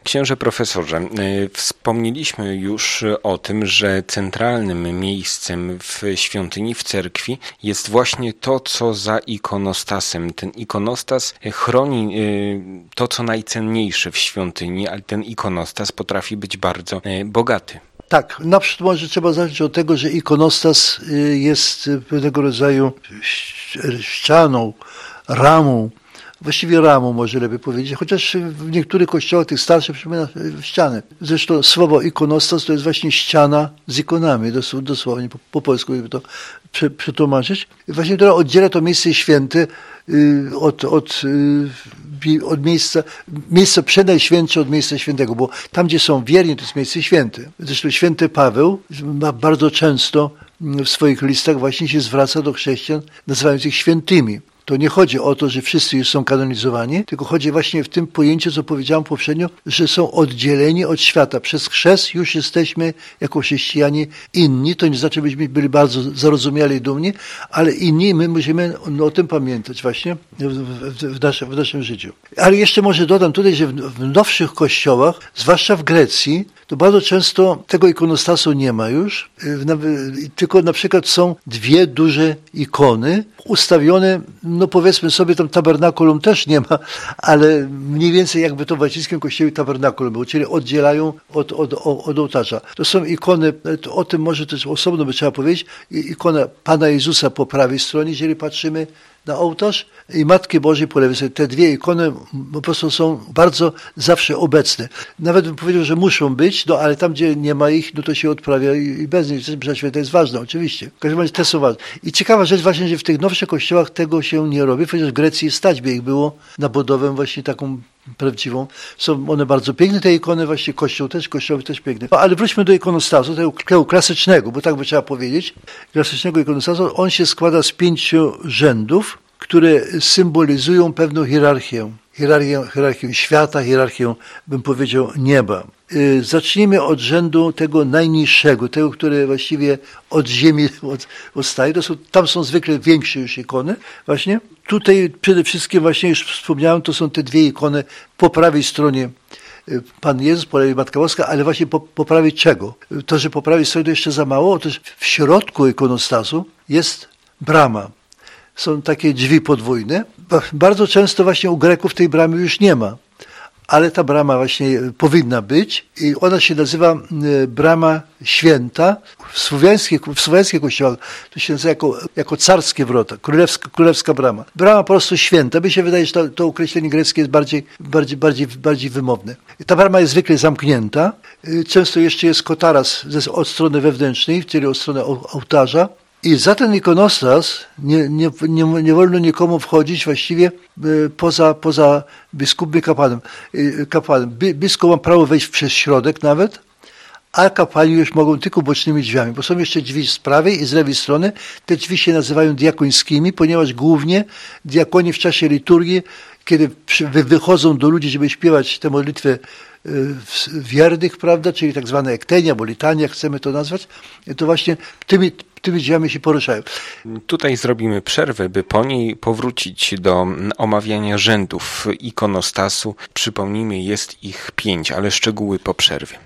Księże profesorze, wspomnieliśmy już o tym, że centralnym miejscem w świątyni, w cerkwi jest właśnie to, co za ikonostasem. Ten ikonostas chroni to, co najcenniejsze w świątyni, ale ten ikonostas potrafi być bardzo bogaty. Tak, na przykład może trzeba zacząć od tego, że ikonostas jest pewnego rodzaju ścianą, ramą, właściwie ramą może lepiej powiedzieć, chociaż w niektórych kościołach tych starszych przypomina ścianę. Zresztą słowo ikonostas to jest właśnie ściana z ikonami, dosłownie po polsku, żeby to przetłumaczyć. Właśnie to oddziela to miejsce święte od miejsca przenajświętsze od miejsca świętego, bo tam, gdzie są wierni, to jest miejsce święte. Zresztą święty Paweł bardzo często w swoich listach właśnie się zwraca do chrześcijan, nazywając ich świętymi. To nie chodzi o to, że wszyscy już są kanonizowani, tylko chodzi właśnie w tym pojęciu, co powiedziałem poprzednio, że są oddzieleni od świata. Przez chrzest już jesteśmy jako chrześcijanie inni. To nie znaczy, byśmy byli bardzo zarozumiali i dumni, ale inni, my musimy o tym pamiętać właśnie w naszym życiu. Ale jeszcze może dodam tutaj, że w nowszych kościołach, zwłaszcza w Grecji, to bardzo często tego ikonostasu nie ma już, tylko na przykład są dwie duże ikony ustawione, no powiedzmy sobie, tam tabernakulum też nie ma, ale mniej więcej jakby to w łacińskim kościele tabernakulum było, czyli oddzielają od ołtarza. To są ikony, o tym może też osobno by trzeba powiedzieć, ikona Pana Jezusa po prawej stronie, jeżeli patrzymy na ołtarz, i Matki Bożej po lewej stronie. Te dwie ikony po prostu są bardzo zawsze obecne. Nawet bym powiedział, że muszą być, no ale tam, gdzie nie ma ich, no to się odprawia i bez nich. Msza święta jest ważna, oczywiście. W każdym razie te są ważne. I ciekawa rzecz właśnie, że w tych nowszych kościołach tego się nie robi, chociaż w Grecji stać by ich było na budowę właśnie taką prawdziwą. Są one bardzo piękne, te ikony, właśnie kościoły też piękne. No, ale wróćmy do ikonostasu, tego klasycznego, bo tak by trzeba powiedzieć, klasycznego ikonostasu. On się składa z 5 rzędów, które symbolizują pewną hierarchię świata, hierarchię, bym powiedział, nieba. Zacznijmy od rzędu tego najniższego, tego, które właściwie od ziemi odstaje. Tam są zwykle większe już ikony właśnie. Tutaj przede wszystkim właśnie już wspomniałem, to są te dwie ikony po prawej stronie Pan Jezus, po lewej Matka Boska, ale właśnie po prawej czego? To, że po prawej stronie to jeszcze za mało. Otóż w środku ikonostasu jest brama. Są takie drzwi podwójne. Bardzo często właśnie u Greków tej bramy już nie ma, ale ta brama właśnie powinna być i ona się nazywa brama święta. W słowiańskich kościołach to się nazywa jako carskie wrota, królewska brama. Brama po prostu święta. Mi się wydaje, że to określenie greckie jest bardziej wymowne. Ta brama jest zwykle zamknięta. Często jeszcze jest kotaras od strony wewnętrznej, czyli od strony ołtarza. I za ten ikonostas nie wolno nikomu wchodzić właściwie poza biskupem i kapłanem. Biskup ma prawo wejść przez środek nawet, a kapłani już mogą tylko bocznymi drzwiami, bo są jeszcze drzwi z prawej i z lewej strony. Te drzwi się nazywają diakońskimi, ponieważ głównie diakoni w czasie liturgii, kiedy wychodzą do ludzi, żeby śpiewać tę modlitwę wiernych, prawda, czyli tak zwane ektenia, albo litania, chcemy to nazwać, to właśnie tymi drzwiami się poruszają. Tutaj zrobimy przerwę, by po niej powrócić do omawiania rzędów ikonostasu. Przypomnijmy, jest ich 5, ale szczegóły po przerwie.